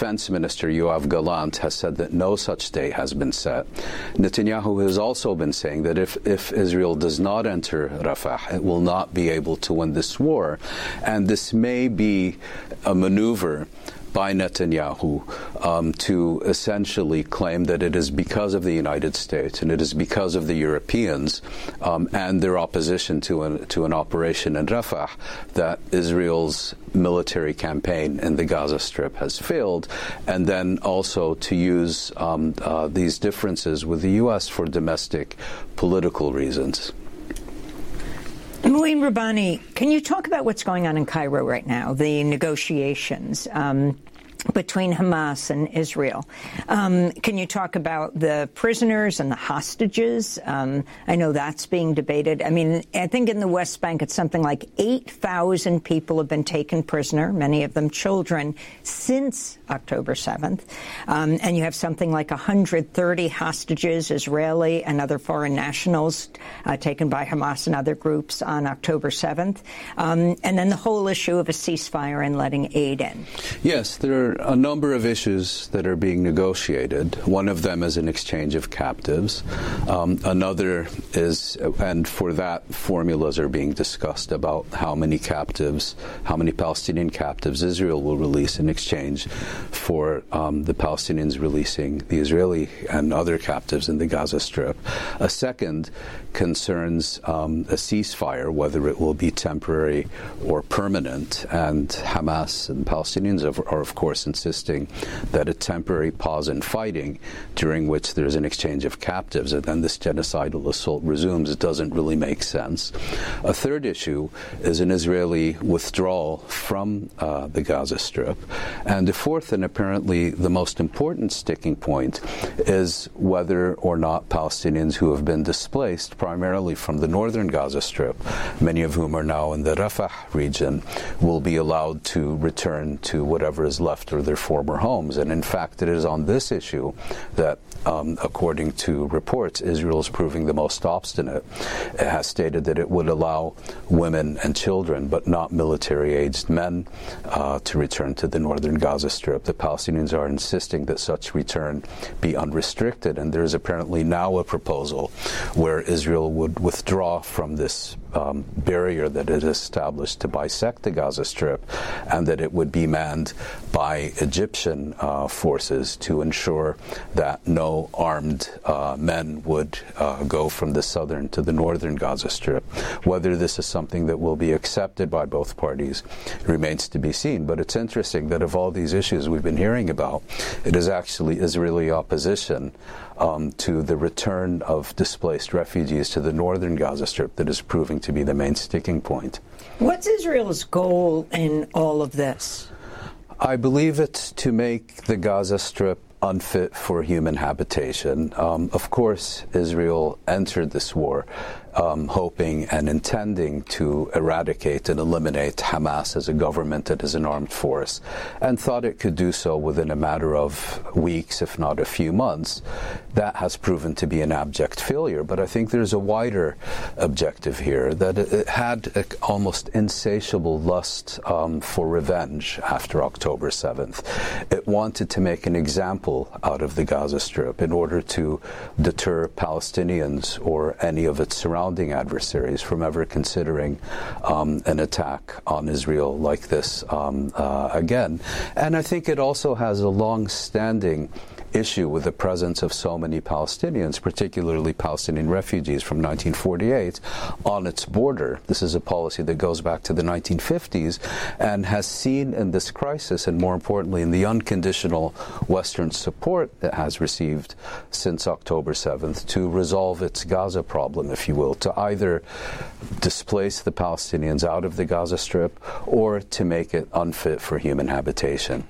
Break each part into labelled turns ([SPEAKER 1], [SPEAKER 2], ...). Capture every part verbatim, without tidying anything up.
[SPEAKER 1] Defense Minister Yoav Gallant has said that no such date has been set. Netanyahu has also been saying that if, if Israel does not enter Rafah, it will not be able to win this war. And this may be a maneuver by Netanyahu um, to essentially claim that it is because of the United States and it is because of the Europeans um, and their opposition to an, to an operation in Rafah that Israel's military campaign in the Gaza Strip has failed, and then also to use um, uh, these differences with the U S for domestic political reasons.
[SPEAKER 2] Mouin Rabbani, can you talk about what's going on in Cairo right now, the negotiations um, between Hamas and Israel? Um, can you talk about the prisoners and the hostages? Um, I know that's being debated. I mean, I think in the West Bank it's something like eight thousand people have been taken prisoner, many of them children, since October seventh. Um, and you have something like one hundred thirty hostages, Israeli and other foreign nationals, uh, taken by Hamas and other groups on October seventh. Um, and then the whole issue of a ceasefire and letting aid in.
[SPEAKER 1] Yes, there are a number of issues that are being negotiated. One of them is an exchange of captives. Um, another is, and for that, formulas are being discussed about how many captives, how many Palestinian captives Israel will release in exchange for um, the Palestinians releasing the Israeli and other captives in the Gaza Strip. A second concerns um, a ceasefire, whether it will be temporary or permanent, and Hamas and Palestinians are, are of course insisting that a temporary pause in fighting during which there's an exchange of captives and then this genocidal assault resumes, it doesn't really make sense. A third issue is an Israeli withdrawal from uh, the Gaza Strip. And the fourth, and apparently the most important sticking point, is whether or not Palestinians who have been displaced primarily from the northern Gaza Strip, many of whom are now in the Rafah region, will be allowed to return to whatever is left of their former homes. And in fact, it is on this issue that, um, according to reports, Israel is proving the most obstinate. It has stated that it would allow women and children, but not military-aged men, uh, to return to the northern Gaza Strip. The Palestinians are insisting that such return be unrestricted, and there is apparently now a proposal where Israel would withdraw from this um, barrier that it has established to bisect the Gaza Strip, and that it would be manned by Egyptian uh, forces to ensure that no armed uh, men would uh, go from the southern to the northern Gaza Strip. Whether this is something that will be accepted by both parties remains to be seen. But it's interesting that of all these issues we've been hearing about, it is actually Israeli opposition um, to the return of displaced refugees to the northern Gaza Strip that is proving to be the main sticking point.
[SPEAKER 2] What's Israel's goal in all of this?
[SPEAKER 1] I believe it's to make the Gaza Strip unfit for human habitation. Um, of course, Israel entered this war um, hoping and intending to eradicate and eliminate Hamas as a government that is an armed force, and thought it could do so within a matter of weeks, if not a few months. That has proven to be an abject failure, but I think there's a wider objective here, that it had an almost insatiable lust um, for revenge after October seventh. It wanted to make an example out of the Gaza Strip in order to deter Palestinians or any of its surrounding adversaries from ever considering um, an attack on Israel like this um, uh, again. And I think it also has a long-standing issue with the presence of so many Palestinians, particularly Palestinian refugees from nineteen forty-eight, on its border. This is a policy that goes back to the nineteen fifties and has seen in this crisis, and more importantly in the unconditional Western support it has received since October seventh, to resolve its Gaza problem, if you will, to either displace the Palestinians out of the Gaza Strip or to make it unfit for human habitation.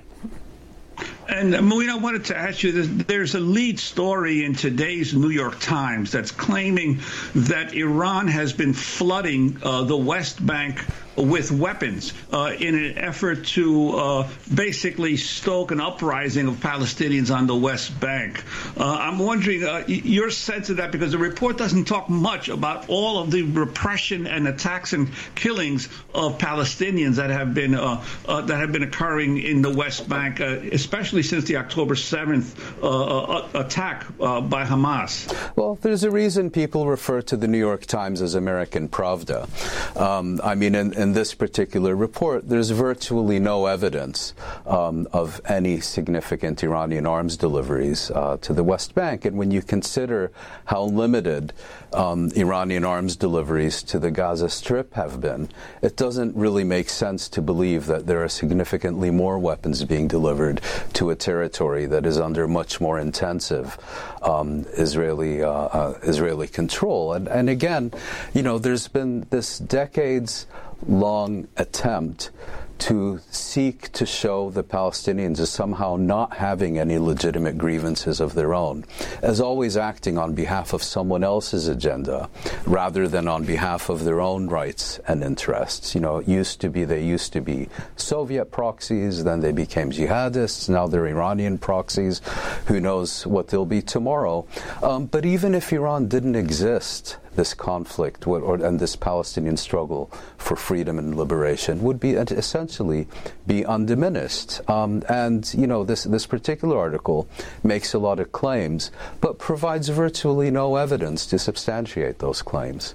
[SPEAKER 3] And, Mouin, I wanted to ask you, this. There's a lead story in today's New York Times that's claiming that Iran has been flooding uh, the West Bank with weapons uh, in an effort to uh, basically stoke an uprising of Palestinians on the West Bank. Uh, I'm wondering uh, your sense of that, because the report doesn't talk much about all of the repression and attacks and killings of Palestinians that have been uh, uh, that have been occurring in the West Bank, uh, especially since the October seventh uh, uh, attack uh, by Hamas.
[SPEAKER 1] Well, there's a reason people refer to the New York Times as American Pravda. Um, I mean, in, in this particular report, there's virtually no evidence um, of any significant Iranian arms deliveries uh, to the West Bank. And when you consider how limited um, Iranian arms deliveries to the Gaza Strip have been, it doesn't really make sense to believe that there are significantly more weapons being delivered to a territory that is under much more intensive um, Israeli uh, uh, Israeli control. And, and again, you know, there's been this decades-long attempt to seek to show the Palestinians as somehow not having any legitimate grievances of their own, as always acting on behalf of someone else's agenda rather than on behalf of their own rights and interests. You know, it used to be, they used to be Soviet proxies, then they became jihadists, now they're Iranian proxies. Who knows what they'll be tomorrow. Um, but even if Iran didn't exist, this conflict or, or, and this Palestinian struggle for freedom and liberation would be essentially be undiminished. Um, and, you know, this, this particular article makes a lot of claims, but provides virtually no evidence to substantiate those claims.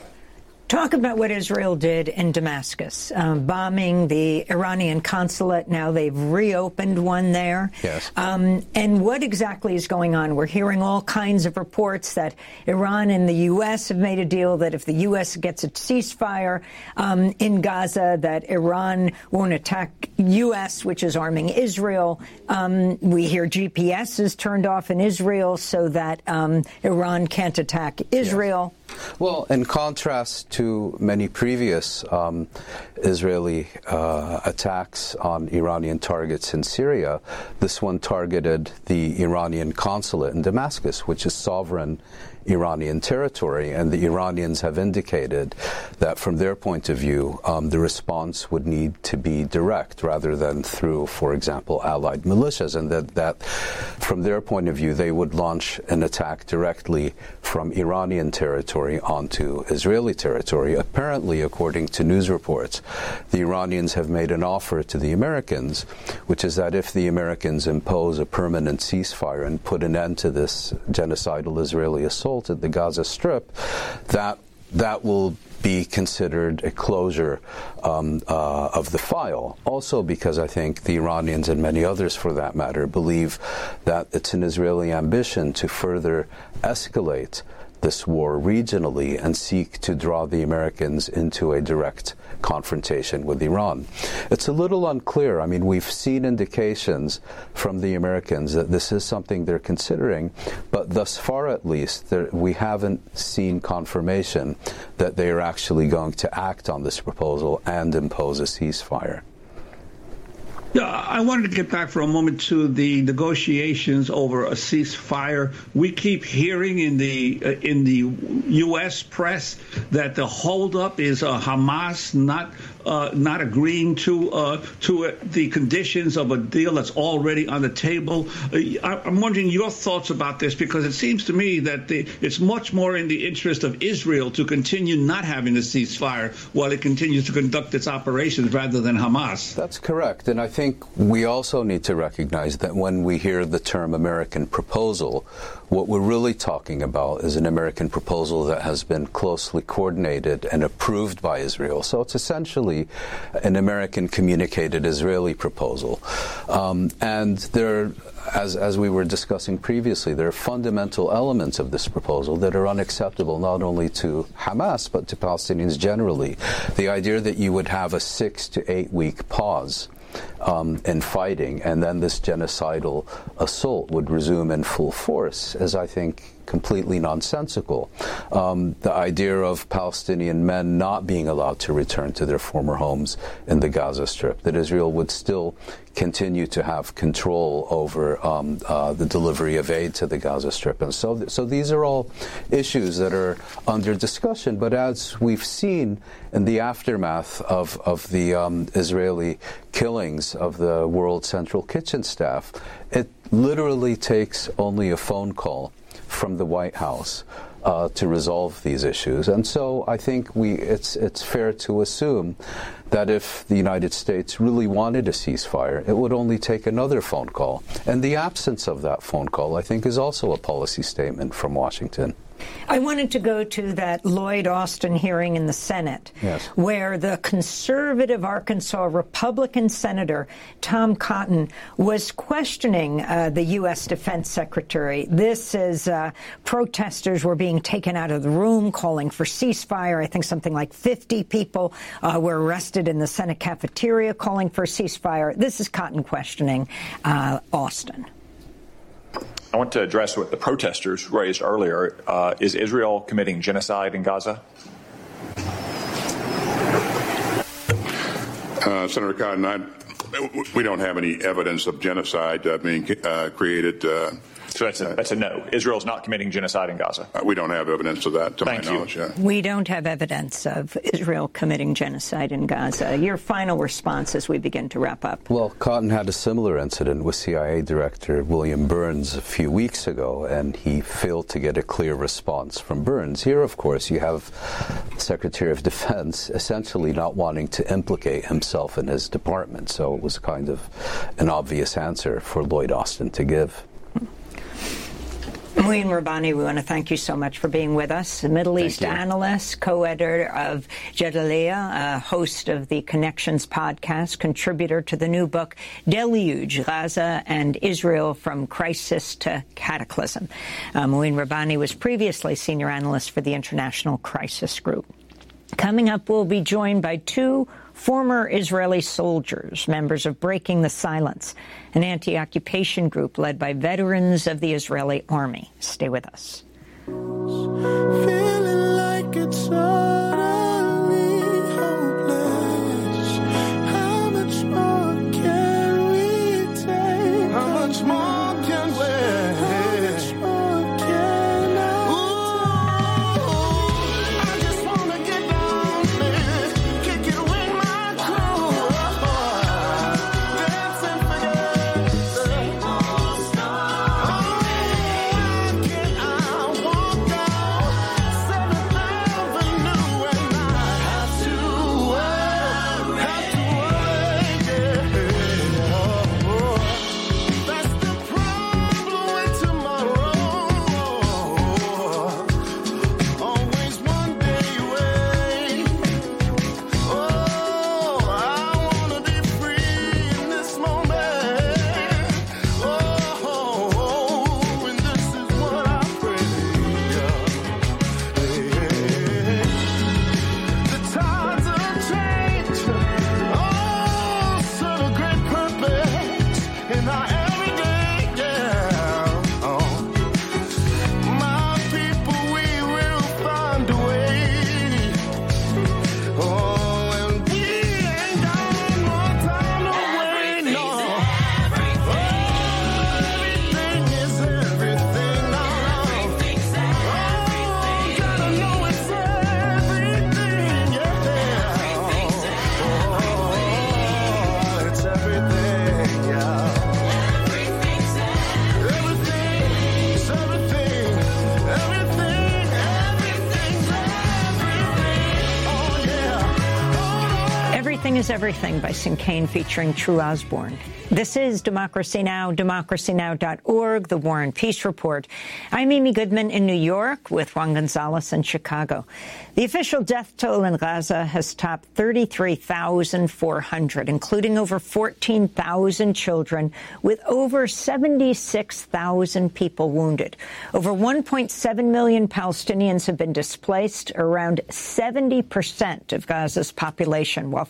[SPEAKER 2] Talk about what Israel did in Damascus, um, bombing the Iranian consulate. Now they've reopened one there.
[SPEAKER 1] Yes.
[SPEAKER 2] Um, and what exactly is going on? We're hearing all kinds of reports that Iran and the U S have made a deal that if the U S gets a ceasefire um, in Gaza, that Iran won't attack U S, which is arming Israel. Um, we hear G P S is turned off in Israel so that um, Iran can't attack Israel.
[SPEAKER 1] Yes. Well, in contrast to many previous um, Israeli uh, attacks on Iranian targets in Syria, this one targeted the Iranian consulate in Damascus, which is sovereign Iranian territory, and the Iranians have indicated that from their point of view, um, the response would need to be direct rather than through, for example, allied militias, and that, that from their point of view, they would launch an attack directly from Iranian territory onto Israeli territory. Apparently, according to news reports, the Iranians have made an offer to the Americans, which is that if the Americans impose a permanent ceasefire and put an end to this genocidal Israeli assault at the Gaza Strip, that that will be considered a closure um, uh, of the file. Also because I think the Iranians and many others, for that matter, believe that it's an Israeli ambition to further escalate this war regionally and seek to draw the Americans into a direct confrontation with Iran. It's a little unclear. I mean, we've seen indications from the Americans that this is something they're considering, but thus far at least, there, we haven't seen confirmation that they are actually going to act on this proposal and impose a ceasefire.
[SPEAKER 3] Yeah, I wanted to get back for a moment to the negotiations over a ceasefire. We keep hearing in the uh, in the U S press that the holdup is uh, Hamas not uh, not agreeing to uh, to uh, the conditions of a deal that's already on the table. Uh, I, I'm wondering your thoughts about this, because it seems to me that the, it's much more in the interest of Israel to continue not having a ceasefire while it continues to conduct its operations rather than Hamas.
[SPEAKER 1] That's correct, and I think I think we also need to recognize that when we hear the term American proposal, what we're really talking about is an American proposal that has been closely coordinated and approved by Israel. So it's essentially an American communicated Israeli proposal. Um, and there, as, as we were discussing previously, there are fundamental elements of this proposal that are unacceptable not only to Hamas but to Palestinians generally. The idea that you would have a six to eight week pause Um, in fighting, and then this genocidal assault would resume in full force, is, I think, completely nonsensical. Um, the idea of Palestinian men not being allowed to return to their former homes in the Gaza Strip, that Israel would still continue to have control over um, uh, the delivery of aid to the Gaza Strip. And so, so these are all issues that are under discussion. But as we've seen in the aftermath of, of the um, Israeli killings of the World Central Kitchen staff, it literally takes only a phone call from the White House uh, to resolve these issues. And so I think we it's it's fair to assume that if the United States really wanted a ceasefire, it would only take another phone call. And the absence of that phone call, I think, is also a policy statement from Washington.
[SPEAKER 2] I wanted to go to that Lloyd Austin hearing in the Senate,
[SPEAKER 1] yes,
[SPEAKER 2] where the conservative Arkansas Republican Senator Tom Cotton was questioning uh, the U S Defense Secretary. This is uh, protesters were being taken out of the room, calling for ceasefire. I think something like fifty people uh, were arrested in the Senate cafeteria calling for a ceasefire. This is Cotton questioning uh, Austin.
[SPEAKER 4] I want to address what the protesters raised earlier. Uh, is Israel committing genocide in Gaza?
[SPEAKER 5] Uh, Senator Cotton, I, we don't have any evidence of genocide uh, being uh, created. Uh,
[SPEAKER 4] so that's a, that's a no. Israel's not committing genocide in Gaza.
[SPEAKER 5] Uh, we don't have evidence of that, to
[SPEAKER 4] Thank
[SPEAKER 5] my
[SPEAKER 4] you.
[SPEAKER 5] knowledge. Yeah.
[SPEAKER 2] We don't have evidence of Israel committing genocide in Gaza. Your final response as we begin to wrap up.
[SPEAKER 1] Well, Cotton had a similar incident with C I A Director William Burns a few weeks ago, and he failed to get a clear response from Burns. Here, of course, you have the Secretary of Defense essentially not wanting to implicate himself in his department, so it was kind of an obvious answer for Lloyd Austin to give.
[SPEAKER 2] Mouin Rabbani, we want to thank you so much for being with us. A Middle
[SPEAKER 1] Thank
[SPEAKER 2] East
[SPEAKER 1] you.
[SPEAKER 2] analyst, co-editor of Jadaliyah, a host of the Connections podcast, contributor to the new book, Deluge, Gaza and Israel from Crisis to Cataclysm. Uh, Mouin Rabbani was previously senior analyst for the International Crisis Group. Coming up, we'll be joined by two former Israeli soldiers, members of Breaking the Silence, an anti-occupation group led by veterans of the Israeli army. Stay with us.
[SPEAKER 6] Feeling like it's utterly hopeless. How much more can we take? How much more can we? How much more can I? Ooh, I just wanna get down there, kick it with my crew, dance and forget. Same old story. Oh, can I walk out Seventh Avenue and not have to worry, have to worry, yeah. That's the problem with tomorrow. Always one day away. Oh, I wanna be free in this moment. Oh, and this is what I pray. The tides have changed. Oh, serve a great purpose in our everyday, yeah. Oh, my people, we will find a way. Oh, and we ain't got no time to wait, no. Oh, everything is everything, no, no. Oh, gotta know it's everything, yeah. Oh, it's everything, yeah. Everything's everything. Everything's everything. Everything, everything's everything. Oh, yeah.
[SPEAKER 2] Everything is Everything by Sincane featuring True Osborne. This is Democracy Now!, democracy now dot org, the War and Peace Report. I'm Amy Goodman in New York with Juan Gonzalez in Chicago. The official death toll in Gaza has topped thirty-three thousand four hundred, including over fourteen thousand children, with over seventy-six thousand people wounded. Over one point seven million Palestinians have been displaced, around seventy percent of Gaza's population, while famine is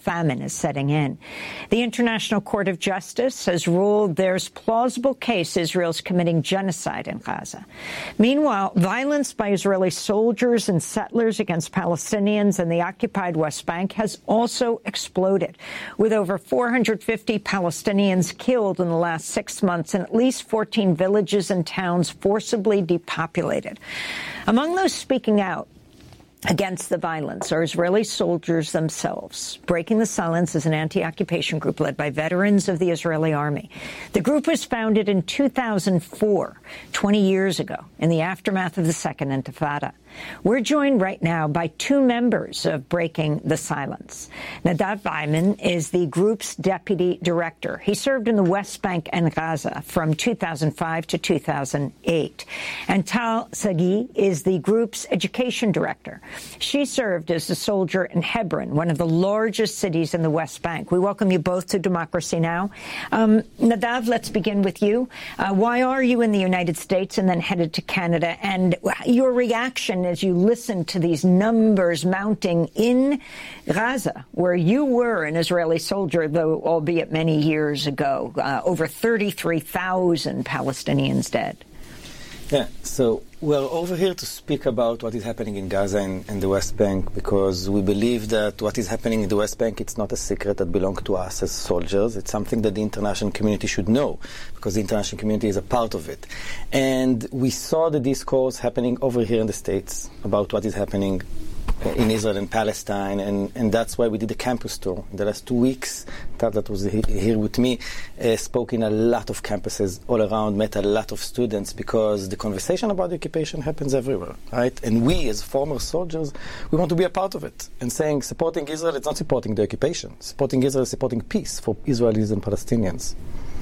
[SPEAKER 2] is setting in. The International Court of Justice has ruled there's plausible case Israel's committing genocide in Gaza. Meanwhile, violence by Israeli soldiers and settlers against Palestinians in the occupied West Bank has also exploded, with over four hundred fifty Palestinians killed in the last six months and at least fourteen villages and towns forcibly depopulated. Among those speaking out against the violence are Israeli soldiers themselves. Breaking the Silence is an anti-occupation group led by veterans of the Israeli army. The group was founded in two thousand four, twenty years ago, in the aftermath of the Second Intifada. We're joined right now by two members of Breaking the Silence. Nadav Ayman is the group's deputy director. He served in the West Bank and Gaza from two thousand five to two thousand eight. And Tal Sagi is the group's education director. She served as a soldier in Hebron, one of the largest cities in the West Bank. We welcome you both to Democracy Now! Um, Nadav, let's begin with you. Uh, why are you in the United States and then headed to Canada? And your reaction as you listen to these numbers mounting in Gaza, where you were an Israeli soldier, though albeit many years ago, uh, over thirty-three thousand Palestinians dead.
[SPEAKER 7] Yeah, so we're over here to speak about what is happening in Gaza and, and the West Bank, because we believe that what is happening in the West Bank, it's not a secret that belongs to us as soldiers. It's something that the international community should know, because the international community is a part of it. And we saw the discourse happening over here in the States about what is happening in Israel and Palestine, and, and that's why we did a campus tour. In the last two weeks, Tal, that was he, here with me, uh, spoke in a lot of campuses all around, met a lot of students, because the conversation about the occupation happens everywhere, right? And we, as former soldiers, we want to be a part of it. And saying supporting Israel, it's not supporting the occupation. Supporting Israel is supporting peace for Israelis and Palestinians.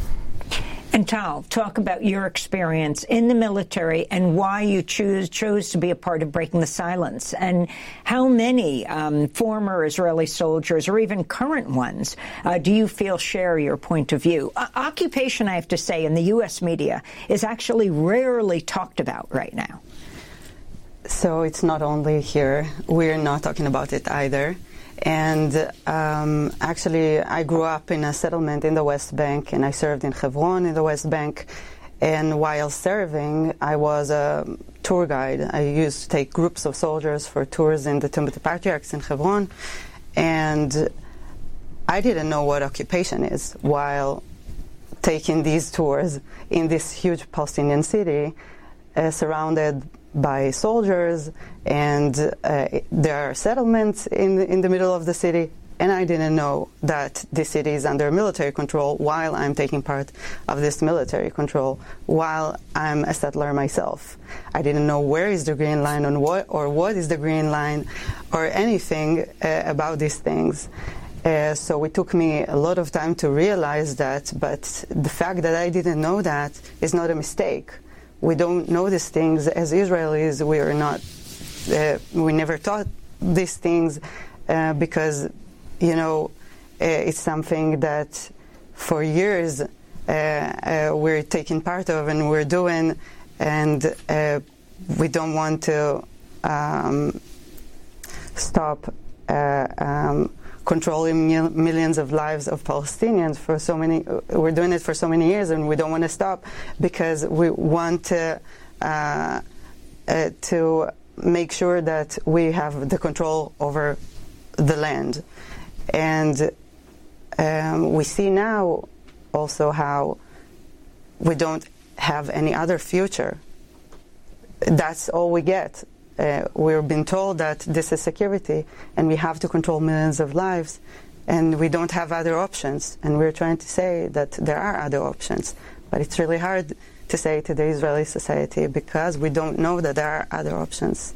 [SPEAKER 2] And Tal, talk about your experience in the military and why you choose, chose to be a part of Breaking the Silence, and how many um, former Israeli soldiers or even current ones uh, do you feel share your point of view? Uh, occupation, I have to say, in the U S media is actually rarely talked about right now.
[SPEAKER 8] So it's not only here. We're not talking about it either. And um, actually, I grew up in a settlement in the West Bank, and I served in Hebron in the West Bank. And while serving, I was a tour guide. I used to take groups of soldiers for tours in the Tomb of the Patriarchs in Hebron. And I didn't know what occupation is while taking these tours in this huge Palestinian city, uh, surrounded by soldiers, and uh, there are settlements in the, in the middle of the city, and I didn't know that this city is under military control while I'm taking part of this military control, while I'm a settler myself. I didn't know where is the green line on what, or what is the green line, or anything uh, about these things. Uh, so it took me a lot of time to realize that, but the fact that I didn't know that is not a mistake. We don't know these things as Israelis. We are not. Uh, we never taught these things uh, because, you know, uh, it's something that for years uh, uh, we're taking part of and we're doing, and uh, we don't want to um, stop uh, um, controlling mil- millions of lives of Palestinians for so many. We're doing it for so many years, and we don't want to stop because we want to uh, uh, to make sure that we have the control over the land. And um, we see now also how we don't have any other future. That's all we get. Uh, we've been told that this is security and we have to control millions of lives, and we don't have other options. And we're trying to say that there are other options. But it's really hard to say to the Israeli society because we don't know that there are other options.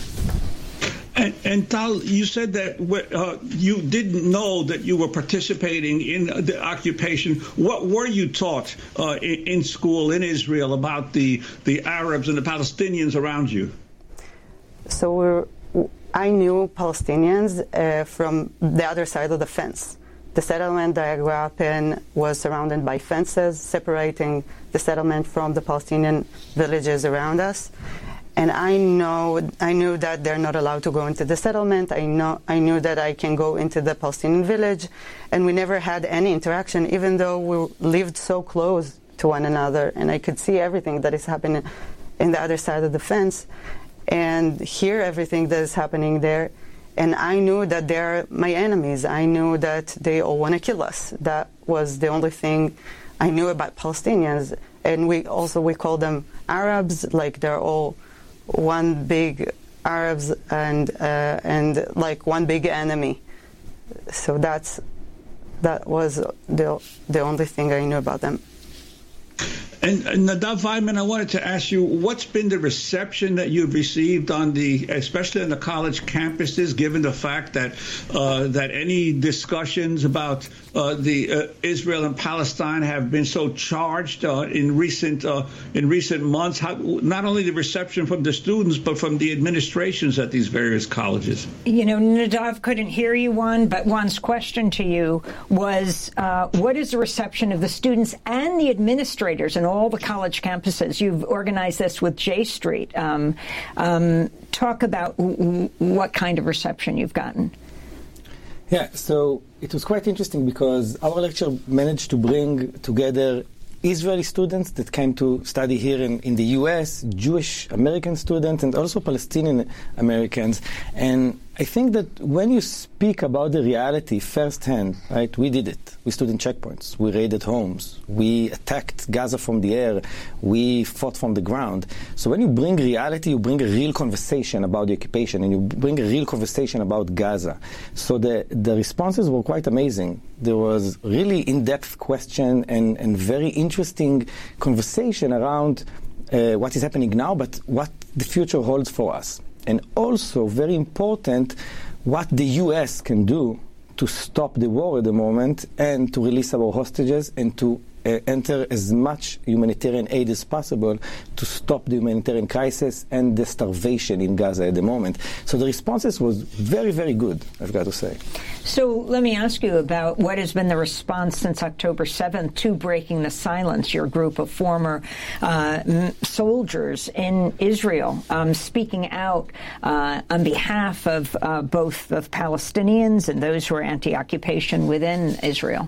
[SPEAKER 3] And, and Tal, you said that uh, you didn't know that you were participating in the occupation. What were you taught uh, in, in school in Israel about the, the Arabs and the Palestinians around you?
[SPEAKER 8] So we're, I knew Palestinians uh, from the other side of the fence. The settlement that I grew up in was surrounded by fences separating the settlement from the Palestinian villages around us. And I know, I knew that they're not allowed to go into the settlement. I know, I knew that I can go into the Palestinian village, and we never had any interaction, even though we lived so close to one another, and I could see everything that is happening in the other side of the fence, and hear everything that is happening there. And I knew that they're my enemies. I knew that they all want to kill us. That was the only thing I knew about Palestinians. And we also we call them Arabs, like they're all one big Arabs and uh, and like one big enemy. So that's that was the the only thing I knew about them.
[SPEAKER 3] And, and Nadav Weiman, I wanted to ask you, what's been the reception that you've received on the, especially on the college campuses, given the fact that uh, that any discussions about uh, the uh, Israel and Palestine have been so charged uh, in recent uh, in recent months? How, not only the reception from the students, but from the administrations at these various colleges.
[SPEAKER 2] You know, Nadav couldn't hear you, Juan, but Juan's question to you was, uh, what is the reception of the students and the administrators and all the college campuses? You've organized this with J Street. Um, um, talk about w- what kind of reception you've gotten.
[SPEAKER 7] Yeah, so it was quite interesting because our lecture managed to bring together Israeli students that came to study here in, in the U S, Jewish American students, and also Palestinian Americans. And I think that when you speak about the reality firsthand, right, we did it. We stood in checkpoints. We raided homes. We attacked Gaza from the air. We fought from the ground. So when you bring reality, you bring a real conversation about the occupation, and you bring a real conversation about Gaza. So the, the responses were quite amazing. There was really in-depth question and, and very interesting conversation around uh, what is happening now, but what the future holds for us. And also, very important, what the U S can do to stop the war at the moment and to release our hostages and to uh, enter as much humanitarian aid as possible to stop the humanitarian crisis and the starvation in Gaza at the moment. So the responses was very, very good, I've got to say.
[SPEAKER 2] So let me ask you about what has been the response since October seventh to Breaking the Silence, your group of former uh, soldiers in Israel um, speaking out uh, on behalf of uh, both of Palestinians and those who are anti-occupation within Israel.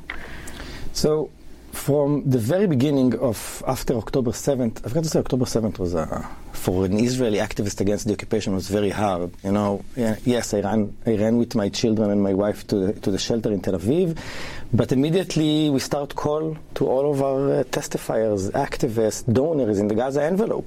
[SPEAKER 7] So from the very beginning of after October seventh, I've got to say October seventh was a, for an Israeli activist against the occupation was very hard. You know, yes, I ran, I ran with my children and my wife to the, to the shelter in Tel Aviv, but immediately we start call to all of our uh, testifiers, activists, donors in the Gaza envelope,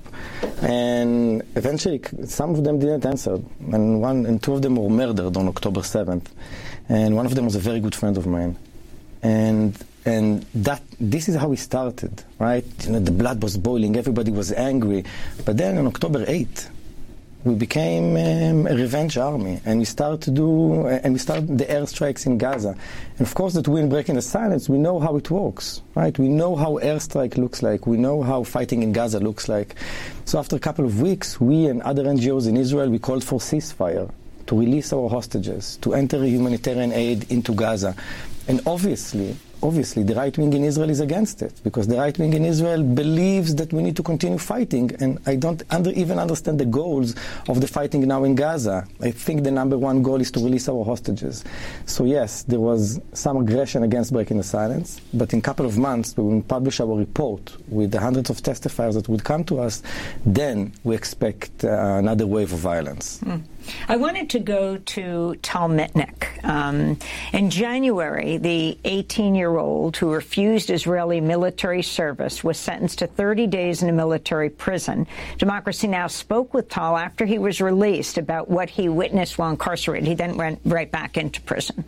[SPEAKER 7] and eventually some of them didn't answer, and one and two of them were murdered on October seventh, and one of them was a very good friend of mine, and. And that this is how we started, right? You know, the blood was boiling, everybody was angry. But then on October eighth, we became um, a revenge army, and we started to do, uh, and we started the airstrikes in Gaza. And of course, that we in Breaking the Silence, we know how it works, right? We know how airstrike looks like. We know how fighting in Gaza looks like. So after a couple of weeks, we and other N G Os in Israel, we called for ceasefire, to release our hostages, to enter humanitarian aid into Gaza. And obviously, Obviously, the right wing in Israel is against it, because the right wing in Israel believes that we need to continue fighting, and I don't under, even understand the goals of the fighting now in Gaza. I think the number one goal is to release our hostages. So yes, there was some aggression against Breaking the Silence, but in a couple of months, we will publish our report with the hundreds of testifiers that would come to us, then we expect uh, another wave of violence.
[SPEAKER 2] Mm. I wanted to go to Tal Mitnick. Um, in January, the eighteen-year-old who refused Israeli military service was sentenced to thirty days in a military prison. Democracy Now! Spoke with Tal after he was released about what he witnessed while incarcerated. He then went right back into prison.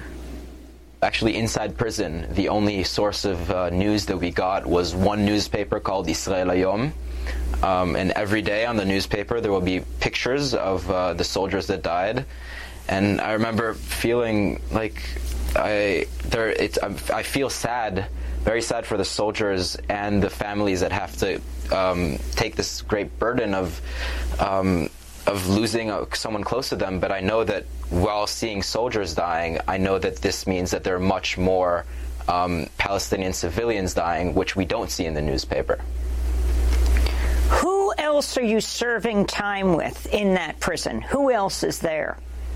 [SPEAKER 9] Actually, inside prison, the only source of uh, news that we got was one newspaper called Israel Hayom. Um, and every day on the newspaper there will be pictures of uh, the soldiers that died, and I remember feeling like I there it's I feel sad, very sad for the soldiers and the families that have to um, take this great burden of um, of losing someone close to them. But I know that while seeing soldiers dying, I know that this means that there are much more um, Palestinian civilians dying, which we don't see in the newspaper.
[SPEAKER 2] Who else else are you serving time with in that prison? Who else is there?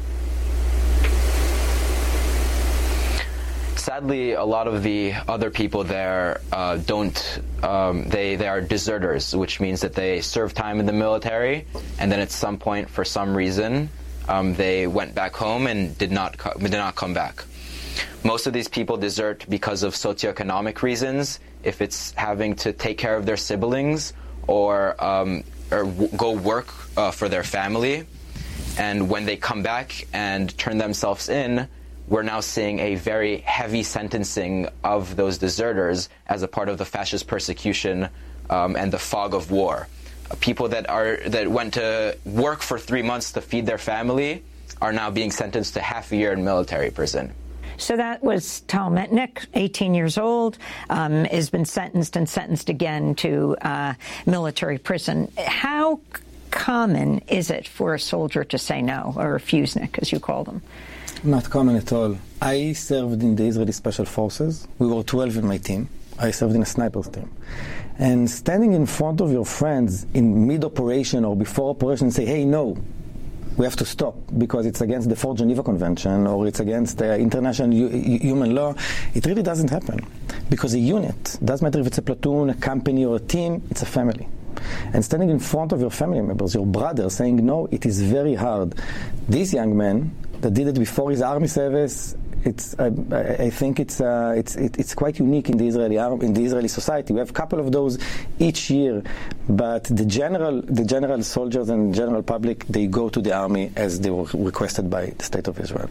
[SPEAKER 9] Sadly, a lot of the other people there uh, don't, um, they, they are deserters, which means that they serve time in the military, and then at some point, for some reason, um, they went back home and did not, co- did not come back. Most of these people desert because of socioeconomic reasons, if it's having to take care of their siblings or, um, or w- go work uh, for their family. And when they come back and turn themselves in, we're now seeing a very heavy sentencing of those deserters as a part of the fascist persecution um, and the fog of war. Uh, people that are that went to work for three months to feed their family are now being sentenced to half a year in military prison.
[SPEAKER 2] So that was Tal Metnick, eighteen years old, um, has been sentenced and sentenced again to uh, military prison. How common is it for a soldier to say no, or a fusenik, as you call them?
[SPEAKER 7] Not common at all. I served in the Israeli Special Forces. We were twelve in my team. I served in a sniper's team. And standing in front of your friends in mid-operation or before operation and say, hey, no, we have to stop because it's against the Fourth Geneva Convention or it's against uh, international hu- human law, it really doesn't happen. Because a unit, doesn't matter if it's a platoon, a company, or a team, it's a family. And standing in front of your family members, your brother, saying no, it is very hard. This young man that did it before his army service, it's I, I think it's uh, it's it, it's quite unique in the Israeli in the Israeli society. We have a couple of those each year, but the general the general soldiers and general public, they go to the army as they were requested by the State of Israel.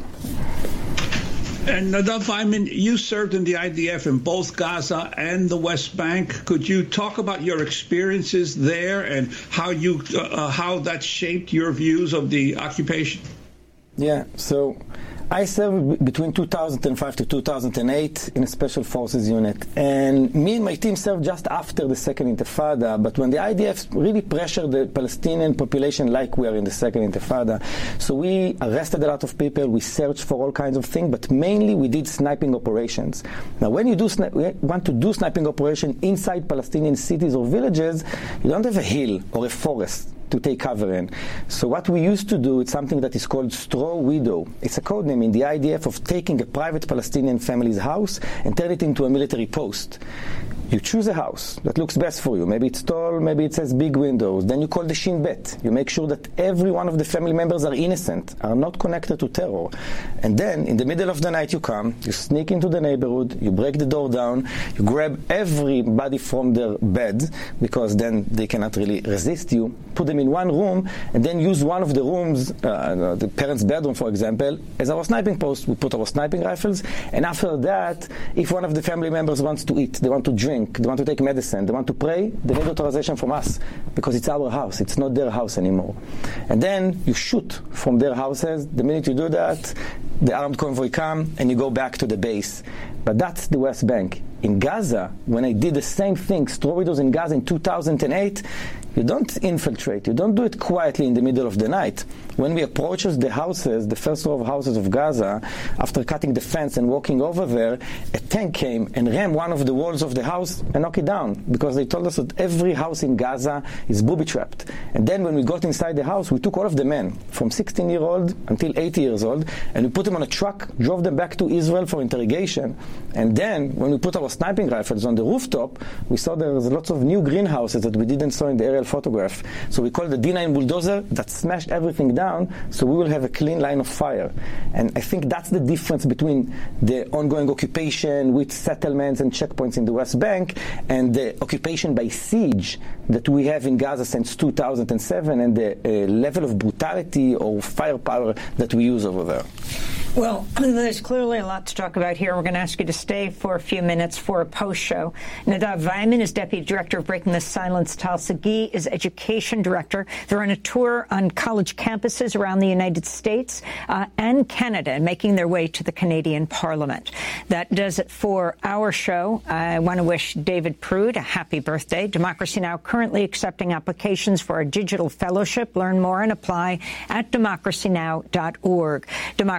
[SPEAKER 3] And Nadav Weiman, you served in the I D F in both Gaza and the West Bank. Could you talk about your experiences there and how you uh, how that shaped your views of the occupation?
[SPEAKER 7] Yeah, so I served between two thousand five to two thousand eight in a Special Forces unit. And me and my team served just after the Second Intifada. But when the I D F really pressured the Palestinian population like we are in the Second Intifada, so we arrested a lot of people, we searched for all kinds of things, but mainly we did sniping operations. Now, when you do sni- want to do sniping operation inside Palestinian cities or villages, you don't have a hill or a forest to take cover in. So what we used to do is something that is called straw widow. It's a code name in the I D F of taking a private Palestinian family's house and turn it into a military post. You choose a house that looks best for you. Maybe it's tall, maybe it has big windows. Then you call the Shin Bet. You make sure that every one of the family members are innocent, are not connected to terror. And then, in the middle of the night you come, you sneak into the neighborhood, you break the door down, you grab everybody from their bed, because then they cannot really resist you, put them in one room, and then use one of the rooms, uh, the parents' bedroom, for example, as our sniping post. We put our sniping rifles, and after that, if one of the family members wants to eat, they want to drink, they want to take medicine, they want to pray, they need authorization from us, because it's our house, it's not their house anymore. And then you shoot from their houses. The minute you do that, the armed convoy come, and you go back to the base. But that's the West Bank. In Gaza, when I did the same thing, straw widows in Gaza in two thousand eight, you don't infiltrate, you don't do it quietly in the middle of the night. When we approached the houses, the first row of houses of Gaza, after cutting the fence and walking over there, a tank came and rammed one of the walls of the house and knocked it down, because they told us that every house in Gaza is booby-trapped. And then when we got inside the house, we took all of the men, from sixteen-year-old until eighty years old, and we put them on a truck, drove them back to Israel for interrogation. And then, when we put our sniping rifles on the rooftop, we saw there was lots of new greenhouses that we didn't saw in the aerial photograph. So we called the D nine bulldozer that smashed everything down, so we will have a clean line of fire. And I think that's the difference between the ongoing occupation with settlements and checkpoints in the West Bank and the occupation by siege that we have in Gaza since two thousand seven, and the uh, level of brutality or firepower that we use over there.
[SPEAKER 2] Well, there's clearly a lot to talk about here. We're going to ask you to stay for a few minutes for a post-show. Nadav Weiman is Deputy Director of Breaking the Silence. Tal Sagi is Education Director. They're on a tour on college campuses around the United States uh, and Canada, and making their way to the Canadian Parliament. That does it for our show. I want to wish David Prude a happy birthday. Democracy Now! Currently accepting applications for a digital fellowship. Learn more and apply at democracy now dot org. Democracy Now!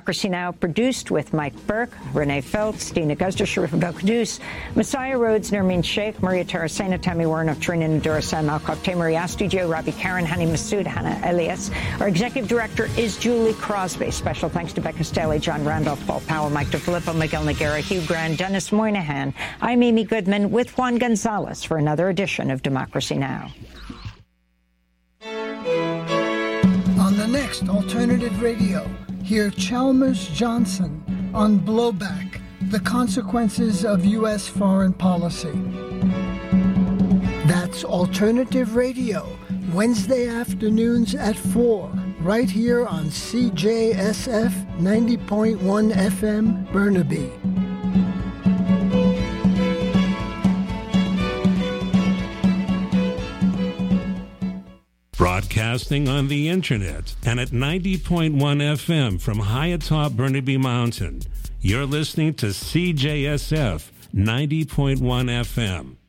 [SPEAKER 2] Now, produced with Mike Burke, Renee Feltz, Dina Guzder, Sharif Abel-Kudus, Messiah Rhodes, Nermeen Sheikh, Maria Tarasena, Tammy Warren of Trina Nadura, Sam Malkoff, Tamari Astudio, Robbie Karen, Hani Masood, Hannah Elias. Our executive director is Julie Crosby. Special thanks to Becca Staley, John Randolph, Paul Powell, Mike DeFilippo, Miguel Noguera, Hugh Grant, Dennis Moynihan. I'm Amy Goodman with Juan Gonzalez for another edition of Democracy Now!
[SPEAKER 10] On the next Alternative Radio, hear Chalmers Johnson on Blowback, the consequences of U S foreign policy. That's Alternative Radio, Wednesday afternoons at four, right here on C J S F ninety point one F M, Burnaby.
[SPEAKER 11] Broadcasting on the internet and at ninety point one F M from high atop Burnaby Mountain. You're listening to C J S F ninety point one F M.